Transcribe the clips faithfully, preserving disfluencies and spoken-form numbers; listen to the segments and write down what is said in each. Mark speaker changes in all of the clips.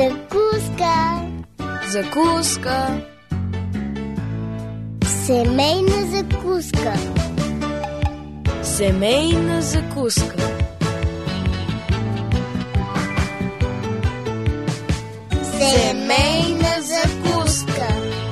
Speaker 1: Закуска.
Speaker 2: Закуска.
Speaker 1: Семейна закуска.
Speaker 2: Семейна закуска.
Speaker 1: Семейна закуска.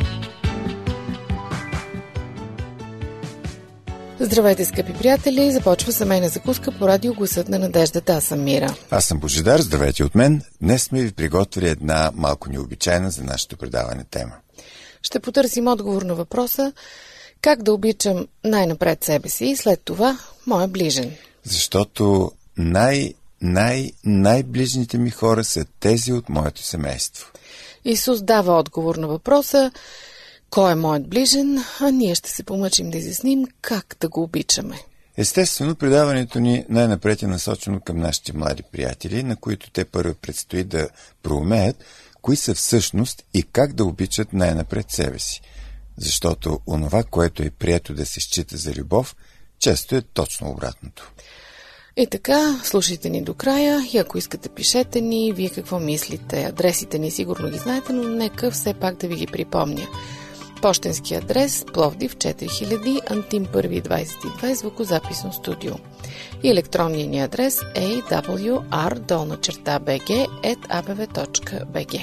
Speaker 3: Здравейте, скъпи приятели! Започва семейна закуска по радио Гласът на надеждата. Аз съм Мира.
Speaker 4: Аз съм Божидар. Здравейте от мен. Днес сме ви приготвили една малко необичайна за нашето предаване тема.
Speaker 3: Ще потърсим отговор на въпроса как да обичам най-напред себе си и след това моя ближен.
Speaker 4: Защото най- най- най-ближните ми хора са тези от моето семейство.
Speaker 3: Исус дава отговор на въпроса кой е моят ближен, а ние ще се помъчим да изясним как да го обичаме.
Speaker 4: Естествено, предаването ни най-напред е насочено към нашите млади приятели, на които те първо предстои да проумеят кои са всъщност и как да обичат най-напред себе си. Защото онова, което е прието да се счита за любов, често е точно обратното.
Speaker 3: И така, слушайте ни до края и ако искате, пишете ни, вие какво мислите. Адресите ни сигурно ги знаете, но нека все пак да ви ги припомня. Пощенски адрес Пловдив четири хиляди, Антим първи двайсет и две, звукозаписно студио. И електронният ни адрес е ей дабъл ю ар долна черта би джи ет а бе ве точка би джи.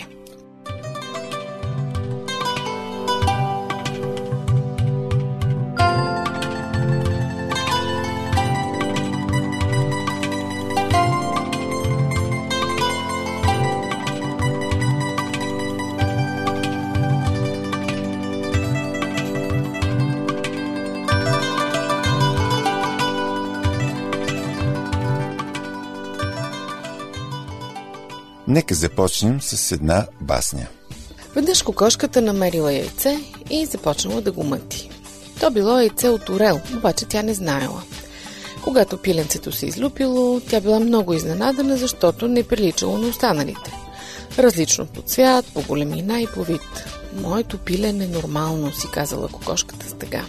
Speaker 4: Нека започнем с една басня.
Speaker 3: Веднъж кокошката намерила яйце и започнала да го мъти. То било яйце от орел, обаче тя не знаела. Когато пиленцето се излюпило, тя била много изненадана, защото не приличало на останалите. Различно по цвят, по големина и по вид. Моето пилене е нормално, си казала кокошката с тъга.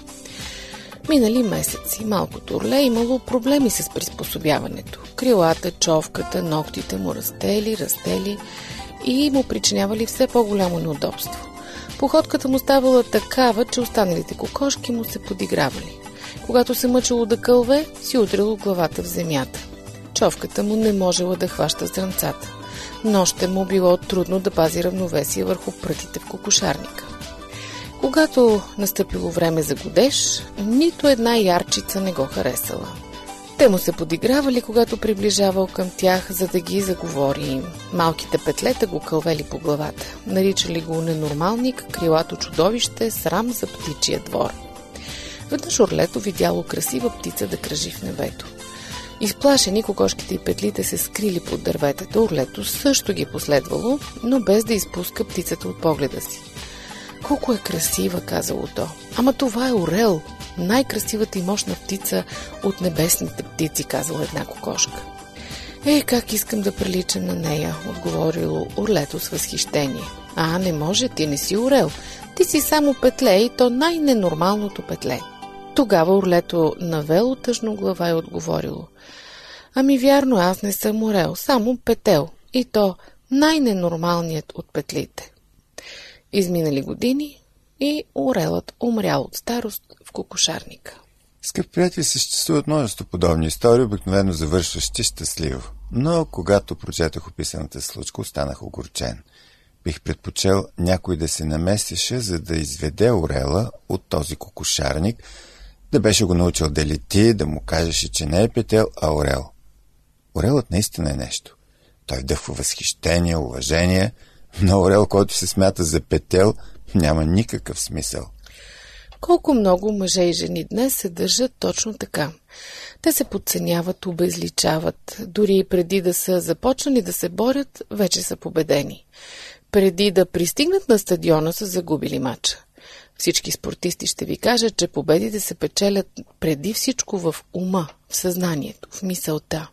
Speaker 3: Минали месеци, малкото орле имало проблеми с приспособяването. Крилата, човката, ногтите му растели, растели и му причинявали все по-голямо неудобство. Походката му ставала такава, че останалите кокошки му се подигравали. Когато се мъчило да кълве, си удрило главата в земята. Човката му не можела да хваща зранцата. Нощем му било трудно да пази равновесие върху прътите в кокошарника. Когато настъпило време за годеж, нито една ярчица не го харесала. Те му се подигравали, когато приближавал към тях, за да ги заговори. Малките петлета го кълвели по главата. Наричали го ненормалник, крилато чудовище, срам за птичия двор. Веднъж орлето видяло красива птица да кръжи в небето. Изплашени, кокошките и петлите се скрили под дърветата, орлето също ги последвало, но без да изпуска птицата от погледа си. Колко е красива, казало то. Ама това е орел, най-красивата и мощна птица от небесните птици, казала една кокошка. Е, как искам да приличам на нея, отговорило орлето с възхищение. А, не може, ти не си орел. Ти си само петле и то най-ненормалното петле. Тогава орлето навело тъжно глава и отговорило. Ами вярно, аз не съм орел, само петел. И то най-ненормалният от петлите. Изминали години и орелът умрял от старост в кокошарника.
Speaker 4: Скъпи приятели, съществуват множество подобни истории, обикновено завършващи щастливо. Но когато прочетох описаната случка, останах огорчен. Бих предпочел някой да се намесеше, за да изведе орела от този кокошарник, да беше го научил да лети, да му кажеше, че не е петел, а орел. Орелът наистина е нещо. Той вдъхва възхищение, уважение, но орел, който се смята за петел, няма никакъв смисъл.
Speaker 3: Колко много мъже и жени днес се държат точно така. Те се подценяват, обезличават. Дори и преди да са започнали да се борят, вече са победени. Преди да пристигнат на стадиона, са загубили мача. Всички спортисти ще ви кажат, че победите се печелят преди всичко в ума, в съзнанието, в мисълта.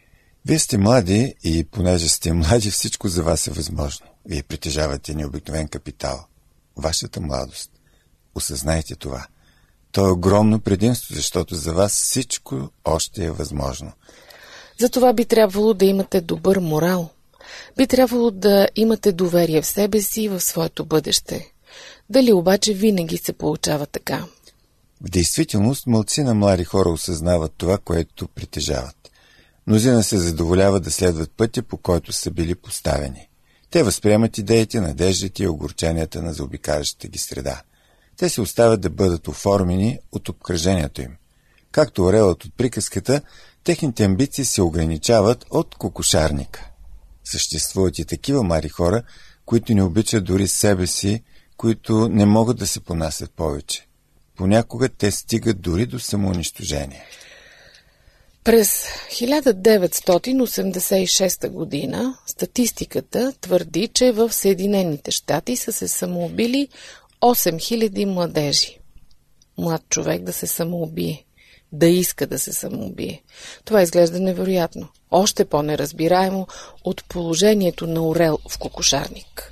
Speaker 4: Вие сте млади и понеже сте млади, всичко за вас е възможно. Вие притежавате необикновен капитал. Вашата младост. Осъзнайте това. То е огромно предимство, защото за вас всичко още е възможно.
Speaker 3: Затова би трябвало да имате добър морал. Би трябвало да имате доверие в себе си и в своето бъдеще. Дали обаче винаги се получава така?
Speaker 4: В действителност, малцина млади хора осъзнават това, което притежават. Мнозина се задоволяват да следват пътя, по който са били поставени. Те възприемат идеите, надеждите и огорченията на заобикалящата ги среда. Те се оставят да бъдат оформени от обкръжението им. Както орелът от приказката, техните амбиции се ограничават от кокошарника. Съществуват и такива млади хора, които не обичат дори себе си, които не могат да се понасят повече. Понякога те стигат дори до самоунищожение.
Speaker 3: През хиляда деветстотин осемдесет и шеста година статистиката твърди, че в Съединените щати са се самоубили осем хиляди младежи. Млад човек да се самоубие, да иска да се самоубие. Това изглежда невероятно. Още по-неразбираемо от положението на орел в кокошарник.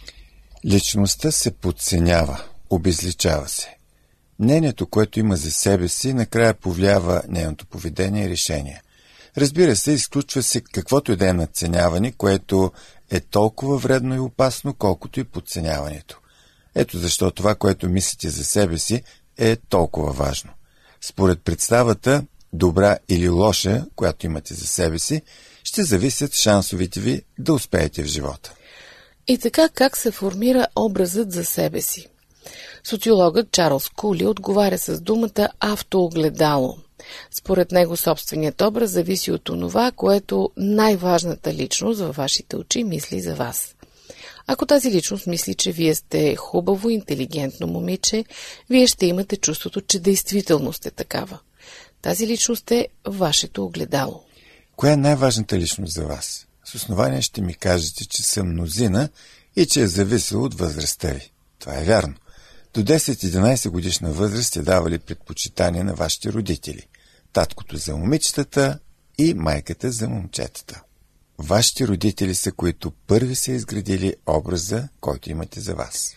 Speaker 4: Личността се подценява, обезличава се. Мнението, което има за себе си, накрая повлиява нейното поведение и решение. Разбира се, изключва се каквото и да е надценяване, което е толкова вредно и опасно, колкото и подценяването. Ето защо това, което мислите за себе си, е толкова важно. Според представата, добра или лоша, която имате за себе си, ще зависят шансовете ви да успеете в живота.
Speaker 3: И така как се формира образът за себе си? Социологът Чарлз Кули отговаря с думата автоогледало. Според него собственият образ зависи от онова, което най-важната личност във вашите очи мисли за вас. Ако тази личност мисли, че вие сте хубаво, интелигентно момиче, вие ще имате чувството, че действително сте такава. Тази личност е вашето огледало.
Speaker 4: Коя е най-важната личност за вас? С основание ще ми кажете, че съм мнозина и че е зависело от възрастта ви. Това е вярно. До десет-единайсет годишна възраст сте давали предпочитание на вашите родители. Таткото за момичетата и майката за момчетата. Вашите родители са, които първи са изградили образа, който имате за вас.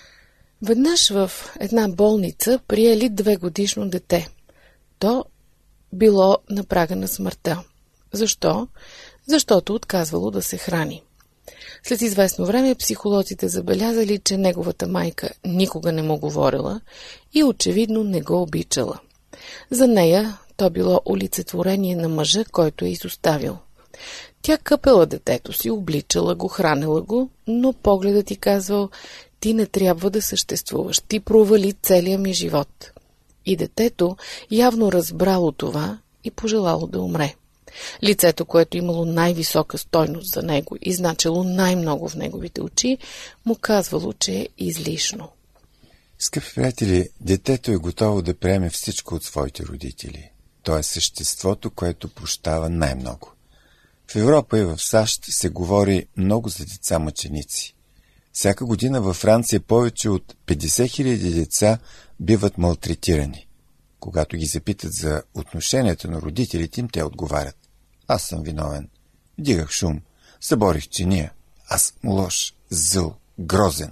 Speaker 3: Веднъж в една болница приели двегодишно дете. То било на прага на смъртта. Защо? Защото отказвало да се храни. След известно време психолозите забелязали, че неговата майка никога не му говорила и очевидно не го обичала. За нея то било олицетворение на мъжа, който е изоставил. Тя къпела детето си, обличала го, хранила го, но погледът ти казвал: ти не трябва да съществуваш, ти провали целия ми живот. И детето явно разбрало това и пожелало да умре. Лицето, което имало най-висока стойност за него и значило най-много в неговите очи, му казвало, че е излишно.
Speaker 4: Скъпи приятели, детето е готово да приеме всичко от своите родители. То е съществото, което прощава най-много. В Европа и в САЩ се говори много за деца мъченици. Всяка година във Франция повече от петдесет хиляди деца биват малтретирани. Когато ги запитат за отношението на родителите им, те отговарят: аз съм виновен. Вдигах шум, съборих чиния. Аз съм лош, зъл, грозен.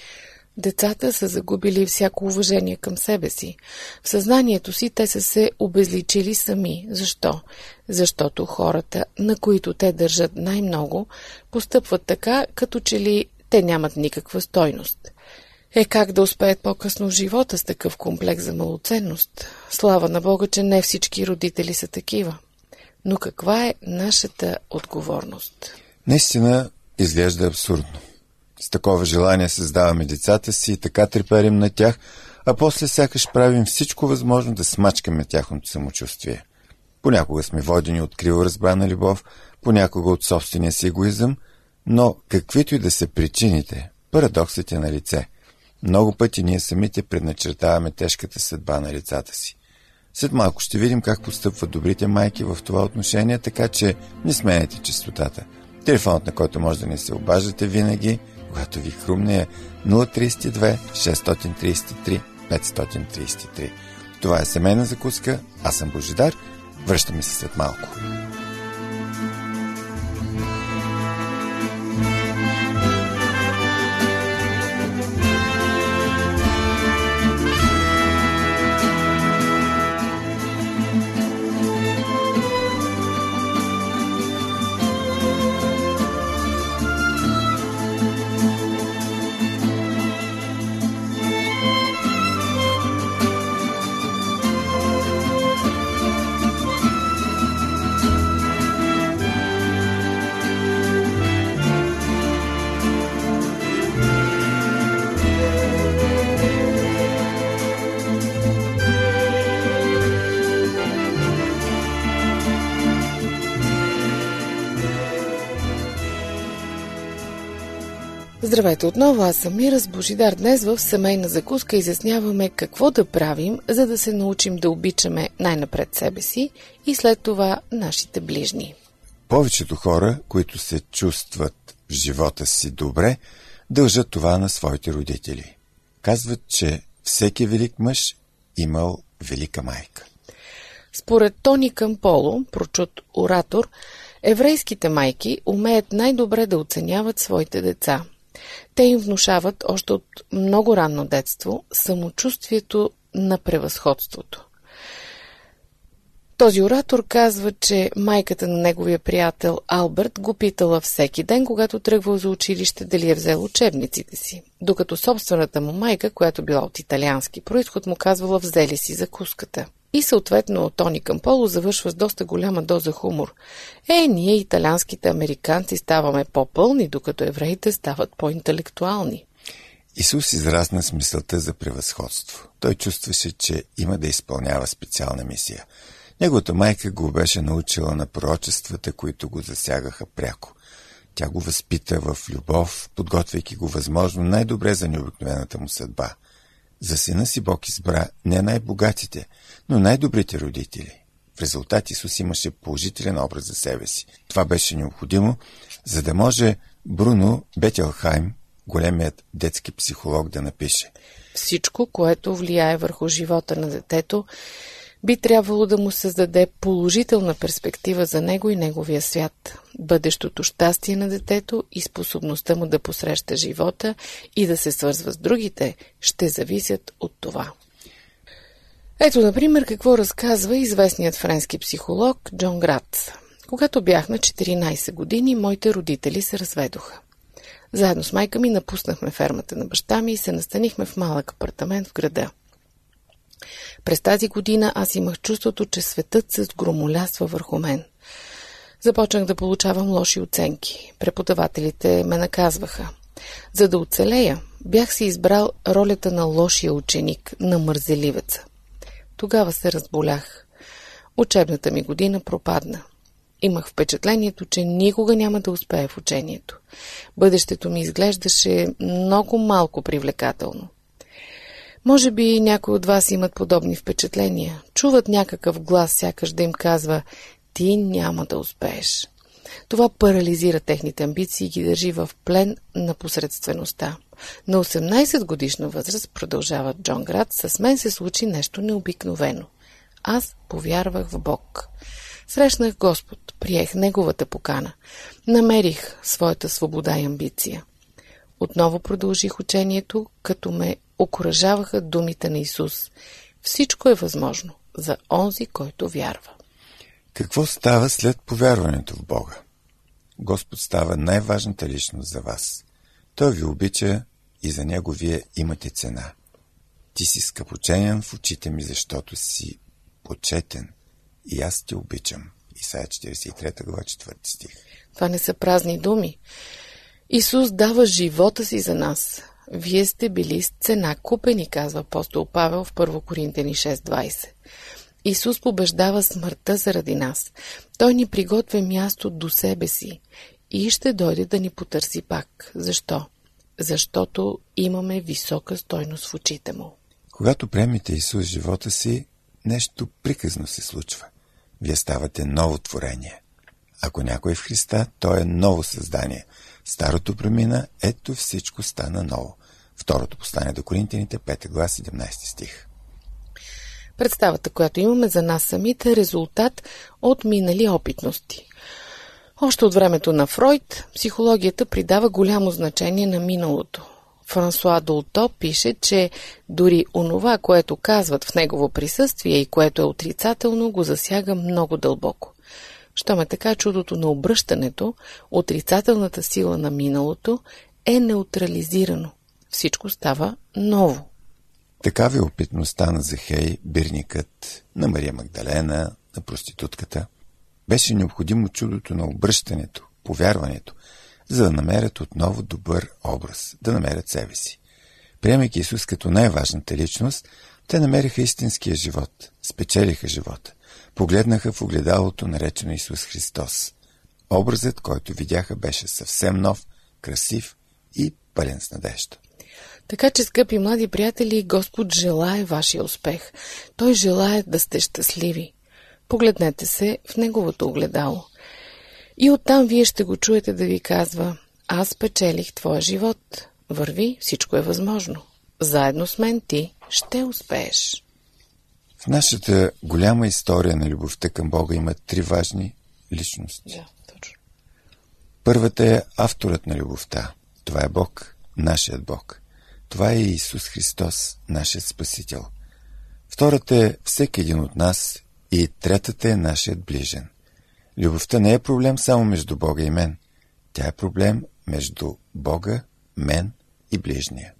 Speaker 3: Децата са загубили всяко уважение към себе си. В съзнанието си те са се обезличили сами. Защо? Защото хората, на които те държат най-много, постъпват така, като че ли те нямат никаква стойност. Е, как да успеят по-късно в живота с такъв комплекс за малоценност? Слава на Бога, че не всички родители са такива. Но каква е нашата отговорност?
Speaker 4: Наистина изглежда абсурдно. С такова желание създаваме децата си и така треперим на тях, а после сякаш правим всичко възможно да смачкаме тяхното самочувствие. Понякога сме водени от криво разбрана любов, понякога от собствения си егоизъм, но каквито и да са причините, парадоксът е на лице. Много пъти ние самите предначертаваме тежката съдба на лицата си. След малко ще видим как постъпват добрите майки в това отношение, така че не сменяйте честотата. Телефонът, на който може да не се обаждате винаги, когато ви хрумне, е нула три две шест три три пет три три. Това е семейна закуска, аз съм Божидар, връщаме се след малко.
Speaker 3: Здравейте отново, аз съм Мира с Божидар. Днес в семейна закуска изясняваме какво да правим, за да се научим да обичаме най-напред себе си и след това нашите ближни.
Speaker 4: Повечето хора, които се чувстват в живота си добре, дължат това на своите родители. Казват, че всеки велик мъж имал велика майка.
Speaker 3: Според Тони Камполо, прочут оратор, еврейските майки умеят най-добре да оценяват своите деца. Те им внушават още от много ранно детство самочувствието на превъзходството. Този оратор казва, че майката на неговия приятел Алберт го питала всеки ден, когато тръгвал за училище, дали е взел учебниците си, докато собствената му майка, която била от италиански произход, му казвала взели си закуската. И съответно Тони Камполо завършва с доста голяма доза хумор. Е, ние италианските американци ставаме по-пълни, докато евреите стават по-интелектуални.
Speaker 4: Исус израсна с мисълта за превъзходство. Той чувстваше, че има да изпълнява специална мисия. Неговата майка го беше научила на пророчествата, които го засягаха пряко. Тя го възпита в любов, подготвяйки го възможно най-добре за необикновената му съдба. За сина си Бог избра не най-богатите, но най-добрите родители. В резултат Исус имаше положителен образ за себе си. Това беше необходимо, за да може Бруно Бетелхайм, големият детски психолог, да напише:
Speaker 3: всичко, което влияе върху живота на детето, би трябвало да му създаде положителна перспектива за него и неговия свят. Бъдещото щастие на детето и способността му да посреща живота и да се свързва с другите ще зависят от това. Ето, например, какво разказва известният френски психолог Джон Грац. Когато бях на четиринайсет години, моите родители се разведоха. Заедно с майка ми напуснахме фермата на баща ми и се настанихме в малък апартамент в града. През тази година аз имах чувството, че светът се сгромолясва върху мен. Започнах да получавам лоши оценки. Преподавателите ме наказваха. За да оцелея, бях си избрал ролята на лошия ученик, на мързеливеца. Тогава се разболях. Учебната ми година пропадна. Имах впечатлението, че никога няма да успея в учението. Бъдещето ми изглеждаше много малко привлекателно. Може би някои от вас имат подобни впечатления. Чуват някакъв глас, сякаш да им казва: ти няма да успееш. Това парализира техните амбиции и ги държи в плен на посредствеността. На осемнайсет годишна възраст, продължава Джон Грац, с мен се случи нещо необикновено. Аз повярвах в Бог. Срещнах Господ, приех Неговата покана. Намерих своята свобода и амбиция. Отново продължих учението, като ме окуражаваха думите на Исус. Всичко е възможно за онзи, който вярва.
Speaker 4: Какво става след повярването в Бога? Господ става най-важната личност за вас. Той ви обича и за Него вие имате цена. Ти си скъпоценен в очите ми, защото си почетен и аз те обичам. Исаия четирийсет и трета глава, четвърти стих.
Speaker 3: Това не са празни думи. Исус дава живота си за нас. Вие сте били с цена купени, казва апостол Павел в първо Коринтяни шест двайсет. Исус побеждава смъртта заради нас. Той ни приготвя място до себе си и ще дойде да ни потърси пак. Защо? Защото имаме висока стойност в очите му.
Speaker 4: Когато приемете Исус в живота си, нещо приказно се случва. Вие ставате ново творение. Ако някой е в Христа, той е ново създание. Старото премина, ето всичко стана ново. Второто послание до Коринтяните, пета глава, седемнайсети стих.
Speaker 3: Представата, която имаме за нас самите, е резултат от минали опитности. Още от времето на Фройд, психологията придава голямо значение на миналото. Франсуа Долто пише, че дори онова, което казват в негово присъствие и което е отрицателно, го засяга много дълбоко. Щом е така, чудото на обръщането, отрицателната сила на миналото е неутрализирано. Всичко става ново.
Speaker 4: Такава е опитността на Захей, бирникът, на Мария Магдалена, на проститутката. Беше необходимо чудото на обръщането, повярването, за да намерят отново добър образ, да намерят себе си. Приемайки Исус като най-важната личност, те намериха истинския живот, спечелиха живота, погледнаха в огледалото, наречено Исус Христос. Образът, който видяха, беше съвсем нов, красив и пълен с надежда.
Speaker 3: Така че, скъпи млади приятели, Господ желае вашия успех. Той желае да сте щастливи. Погледнете се в Неговото огледало. И оттам вие ще го чуете да ви казва: аз печелих твоя живот. Върви, всичко е възможно. Заедно с мен ти ще успееш.
Speaker 4: В нашата голяма история на любовта към Бога има три важни личности.
Speaker 3: Да, точно.
Speaker 4: Първата е авторът на любовта. Това е Бог, нашият Бог. Това е Исус Христос, нашият Спасител. Втората е всеки един от нас и третата е нашият ближен. Любовта не е проблем само между Бога и мен. Тя е проблем между Бога, мен и ближния.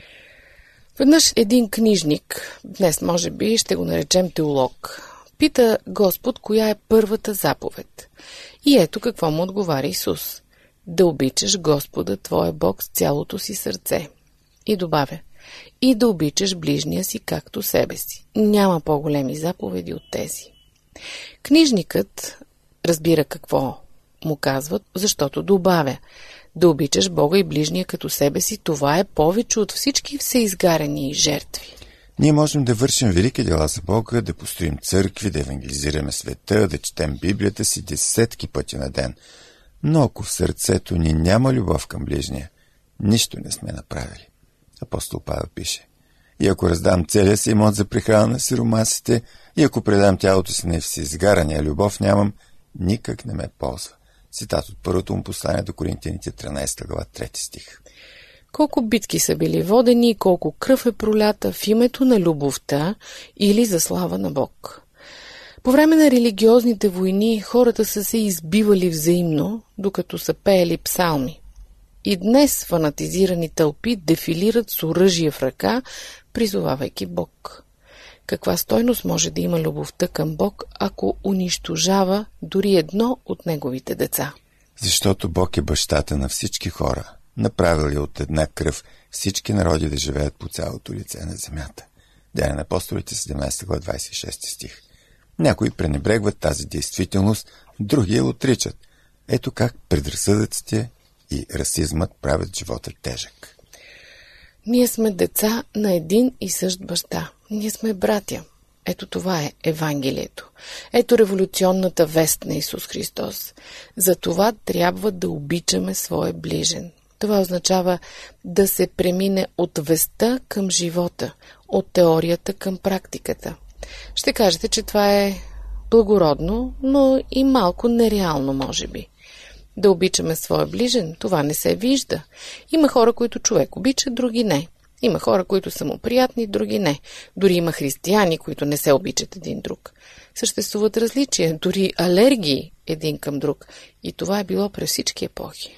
Speaker 3: Веднъж един книжник, днес може би ще го наречем теолог, пита Господ коя е първата заповед. И ето какво му отговаря Исус: да обичаш Господа твоя Бог с цялото си сърце. И добавя: и да обичаш ближния си както себе си. Няма по-големи заповеди от тези. Книжникът разбира какво му казват, защото добавя: да обичаш Бога и ближния като себе си, това е повече от всички всеизгарени жертви.
Speaker 4: Ние можем да вършим велики дела за Бога, да построим църкви, да евангелизираме света, да четем Библията си десетки пъти на ден. Но ако в сърцето ни няма любов към ближния, нищо не сме направили. Апостол Павел пише: и ако раздам целия си имот за прехрана на сиромасите, и ако предам тялото си на всеизгарания, любов нямам, никак не ме ползва. Цитат от първото му послание до Коринтияните, тринадесета глава, трети стих.
Speaker 3: Колко битки са били водени, колко кръв е пролята в името на любовта или за слава на Бог. По време на религиозните войни хората са се избивали взаимно, докато са пеели псалми. И днес фанатизирани тълпи дефилират с оръжие в ръка, призовавайки Бог. Каква стойност може да има любовта към Бог, ако унищожава дори едно от неговите деца?
Speaker 4: Защото Бог е бащата на всички хора, направил е от една кръв всички народи да живеят по цялото лице на земята. Деяния на апостолите, седемнадесета глава, двадесет и шести стих. Някои пренебрегват тази действителност, други я отричат. Ето как предразсъдъците и расизмът правят живота тежък.
Speaker 3: Ние сме деца на един и същ баща. Ние сме братя. Ето това е Евангелието. Ето революционната вест на Исус Христос. За това трябва да обичаме своя ближен. Това означава да се премине от вестта към живота, от теорията към практиката. Ще кажете, че това е благородно, но и малко нереално, може би. Да обичаме своя ближен, това не се вижда. Има хора, които човек обича, други не. Има хора, които са му приятни, други не. Дори има християни, които не се обичат един друг. Съществуват различия, дори алергии един към друг. И това е било през всички епохи.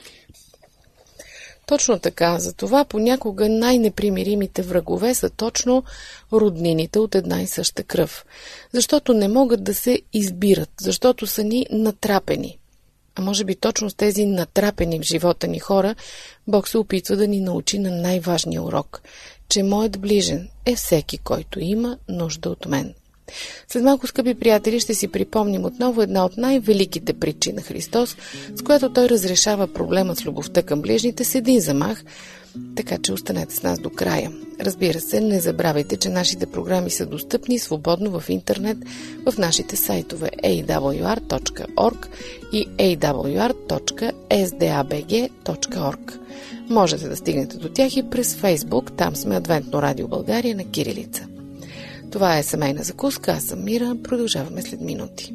Speaker 3: Точно така, за това понякога най-непримиримите врагове са точно роднините от една и съща кръв. Защото не могат да се избират, защото са ни натрапени. А може би точно с тези натрапени в живота ни хора, Бог се опитва да ни научи на най-важния урок, че моят ближен е всеки, който има нужда от мен. След малко, скъпи приятели, ще си припомним отново една от най-великите притчи на Христос, с която Той разрешава проблема с любовта към ближните с един замах, така че останете с нас до края. Разбира се, не забравяйте, че нашите програми са достъпни свободно в интернет в нашите сайтове ей дабъл ю ар точка орг и ей дабъл ю ар точка ес ди ей би джи точка орг. Можете да стигнете до тях и през Фейсбук, там сме Адвентно радио България на кирилица. Това е семейна закуска, аз съм Мира, продължаваме след минути.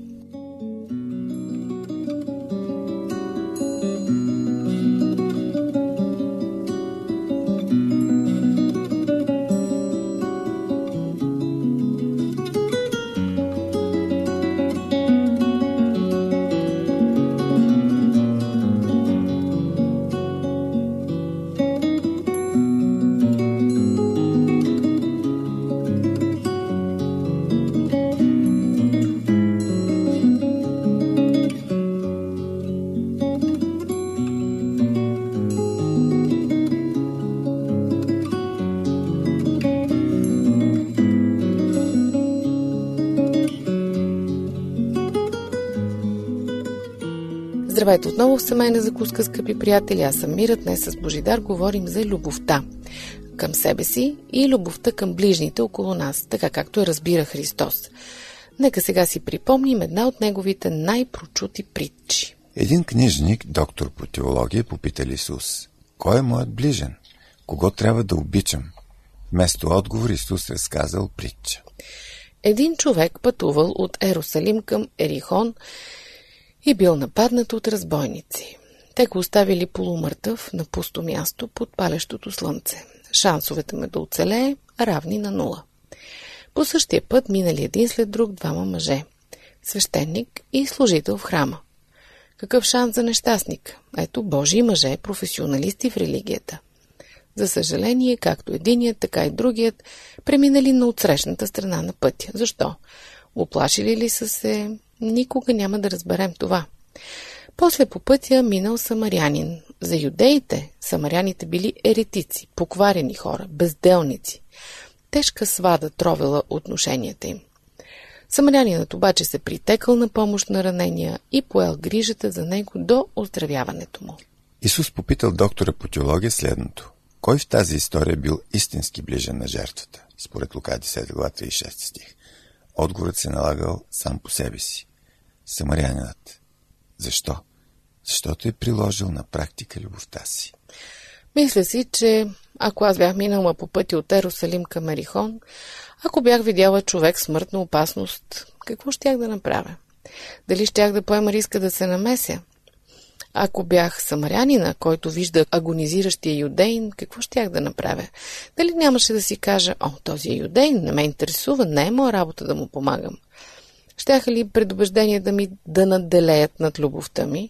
Speaker 3: Здравейте отново в семейна закуска, скъпи приятели. Аз съм Мира. Днес с Божидар говорим за любовта към себе си и любовта към ближните около нас, така както я разбира Христос. Нека сега си припомним една от неговите най-прочути притчи.
Speaker 4: Един книжник, доктор по теология, попитал Исус: кой е моят ближен? Кого трябва да обичам? Вместо отговор Исус разказал притча.
Speaker 3: Един човек пътувал от Ерусалим към Ерихон и бил нападнат от разбойници. Те го оставили полумъртъв на пусто място под палещото слънце. Шансовете му да оцелее равни на нула. По същия път минали един след друг двама мъже – свещеник и служител в храма. Какъв шанс за нещастник? Ето Божии мъже, професионалисти в религията. За съжаление, както единият, така и другият преминали на отсрещната страна на пътя. Защо? Оплашили ли са се? Никога няма да разберем това. После по пътя минал самарянин. За юдеите самаряните били еретици, покварени хора, безделници. Тежка свада тровела отношенията им. Самарянинът обаче се притекал на помощ на ранения и поел грижата за него до оздравяването му.
Speaker 4: Исус попитал доктора по теология следното: кой в тази история бил истински ближен на жертвата? Според Лука десета глава тридесет и шести стих. Отговорът се налагал сам по себе си. Самарянинът. Защо? Защото е приложил на практика любовта си.
Speaker 3: Мисля си, че ако аз бях минала по пътя от Ерусалим към Ерихон, ако бях видяла човек в смъртна опасност, какво щях да направя? Дали щях да поема риска да се намеся? Ако бях самарянина, който вижда агонизиращия юдеин, какво щях да направя? Дали нямаше да си кажа: о, този е юдеин, не ме интересува, не е моя работа да му помагам? Щяха ли предубеждения да ми да надделеят над любовта ми?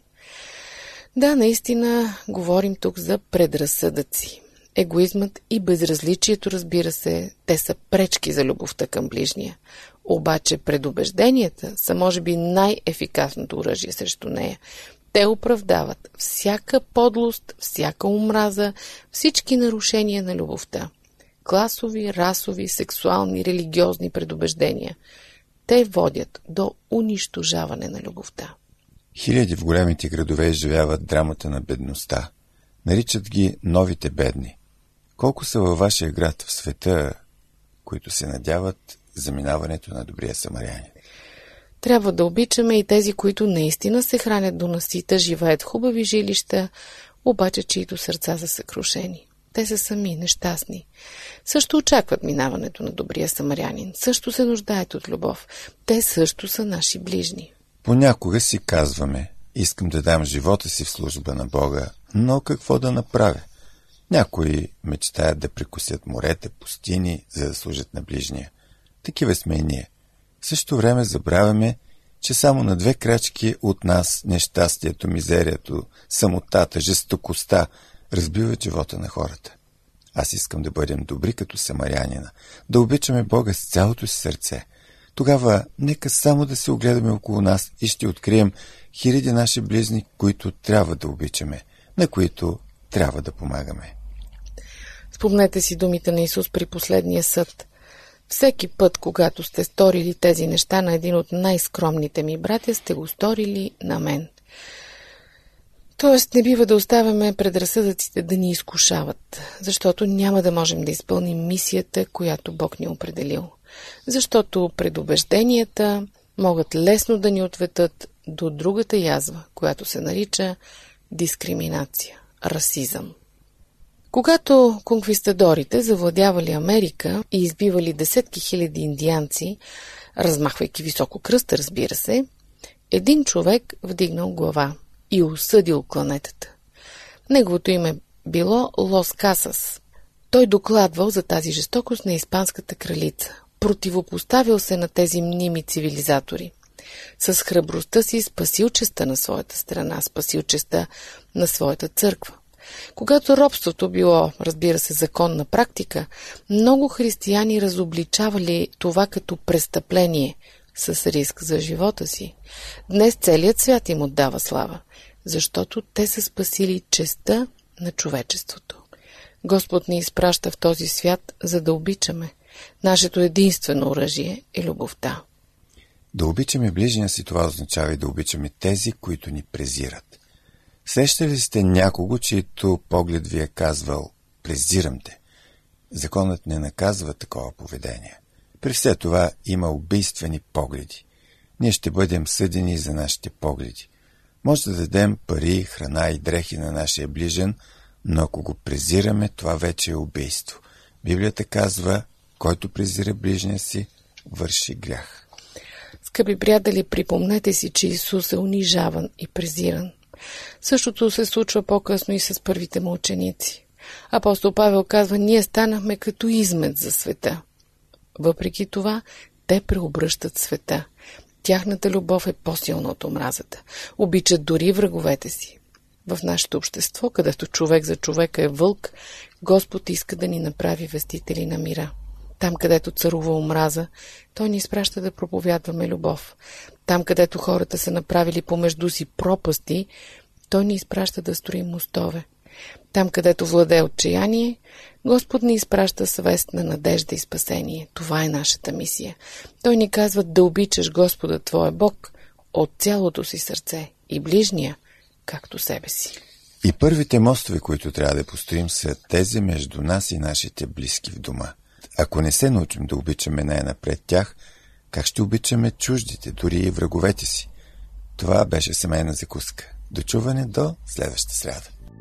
Speaker 3: Да, наистина говорим тук за предразсъдъци. Егоизмът и безразличието, разбира се, те са пречки за любовта към ближния. Обаче предубежденията са може би най-ефикасното оръжие срещу нея. Те оправдават всяка подлост, всяка омраза, всички нарушения на любовта. Класови, расови, сексуални, религиозни предубеждения. Те водят до унищожаване на любовта.
Speaker 4: Хиляди в големите градове изживяват драмата на бедността. Наричат ги новите бедни. Колко са във вашия град в света, които се надяват за минаването на добрия самарянин?
Speaker 3: Трябва да обичаме и тези, които наистина се хранят до насита, живеят в хубави жилища, обаче чието сърца са съкрушени. Те са сами, нещастни. Също очакват минаването на добрия самарянин. Също се нуждаят от любов. Те също са наши ближни.
Speaker 4: Понякога си казваме: искам да дам живота си в служба на Бога, но какво да направя? Някои мечтаят да прекусят морета, пустини, за да служат на ближния. Такива сме и ние. В същото време забравяме, че само на две крачки от нас нещастието, мизерието, самотата, жестокостта разбиват живота на хората. Аз искам да бъдем добри като самарянина, да обичаме Бога с цялото си сърце. Тогава нека само да се огледаме около нас и ще открием хиляди наши близни, които трябва да обичаме, на които трябва да помагаме.
Speaker 3: Спомнете си думите на Исус при последния съд. Всеки път, когато сте сторили тези неща на един от най-скромните ми братя, сте го сторили на мен. Тоест не бива да оставяме предразсъдъците да ни изкушават, защото няма да можем да изпълним мисията, която Бог ни е определил. Защото предубежденията могат лесно да ни ответат до другата язва, която се нарича дискриминация, расизъм. Когато конквистадорите завладявали Америка и избивали десетки хиляди индианци, размахвайки високо кръста, разбира се, един човек вдигнал глава и осъдил кланетата. Неговото име било Лос Касас. Той докладвал за тази жестокост на испанската кралица. Противопоставил се на тези мними цивилизатори. С храбростта си спасил честта на своята страна, спасил честта на своята църква. Когато робството било, разбира се, законна практика, много християни разобличавали това като престъпление с риск за живота си. Днес целият свят им отдава слава, защото те са спасили честта на човечеството. Господ ни изпраща в този свят, за да обичаме. Нашето единствено оръжие е любовта.
Speaker 4: Да обичаме ближния си, това означава и да обичаме тези, които ни презират. Сещали ли сте някого, чието поглед ви е казвал «презирам те»? Законът не наказва такова поведение. При все това има убийствени погледи. Ние ще бъдем съдени за нашите погледи. Може да дадем пари, храна и дрехи на нашия ближен, но ако го презираме, това вече е убийство. Библията казва, който презира ближния си, върши грях.
Speaker 3: Скъпи приятели, припомнете си, че Исус е унижаван и презиран. Същото се случва по-късно и с първите му ученици. Апостол Павел казва, ние станахме като измет за света. Въпреки това, те преобръщат света. Тяхната любов е по-силна от омразата. Обичат дори враговете си. В нашето общество, където човек за човека е вълк, Господ иска да ни направи вестители на мира. Там, където царува омраза, Той ни изпраща да проповядваме любов. Там, където хората са направили помежду си пропасти, Той ни изпраща да строим мостове. Там, където владее отчаяние, Господ ни изпраща съвест на надежда и спасение. Това е нашата мисия. Той ни казва да обичаш Господа Твоя Бог от цялото си сърце и ближния, както себе си.
Speaker 4: И първите мостове, които трябва да построим, са тези между нас и нашите близки в дома. Ако не се научим да обичаме най-напред тях, как ще обичаме чуждите, дори и враговете си? Това беше семейна закуска. До чуване до следващата сряда.